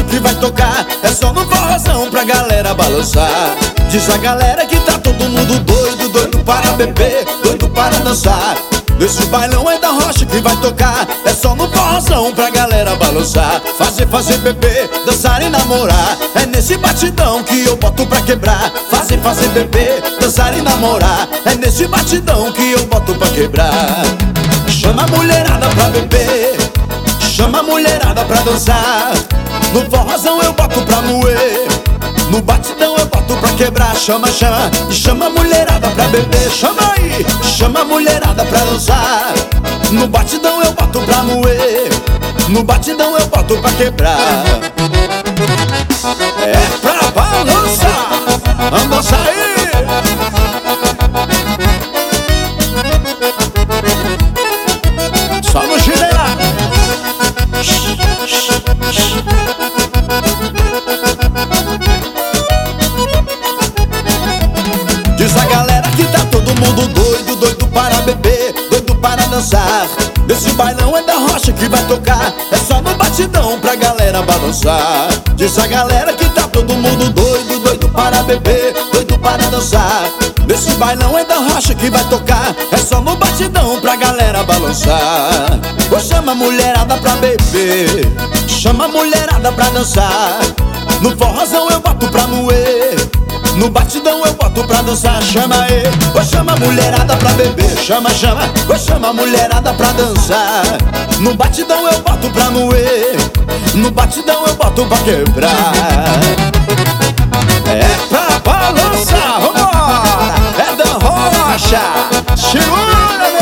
que vai tocar, é só no forrozão pra galera balançar. Diz a galera que tá todo mundo doido, doido para beber, doido para dançar. Esse bailão é da rocha que vai tocar, é só no forrozão pra galera balançar. Fazer, beber, dançar e namorar, é nesse batidão que eu boto pra quebrar. Fazer, beber, dançar e namorar, é nesse batidão que eu boto pra quebrar. Chama a mulherada pra beber, chama a mulherada pra dançar. No forrozão eu boto pra moer, no batidão eu boto pra quebrar. Chama a mulherada pra beber. Chama aí, chama a mulherada pra dançar. No batidão eu boto pra moer, no batidão eu boto pra quebrar. É pra balançar, vamos dançar aí. Só no girar. Diz a galera que tá todo mundo doido, doido para beber, doido para dançar. Esse bailão é da rocha que vai tocar, é só no batidão pra galera balançar. Diz a galera que tá todo mundo doido, doido para beber, doido para dançar. Esse bailão é da rocha que vai tocar, é só no batidão pra galera balançar. Ou chama a mulherada pra beber, chama a mulherada pra dançar. No forrozão eu boto pra moer, no batidão eu boto pra dançar. Chama aí, ou chama a mulherada pra beber. Chama, ou chama a mulherada pra dançar. No batidão eu boto pra moer, no batidão eu boto pra quebrar. É pra balançar, vambora! É da rocha, segura,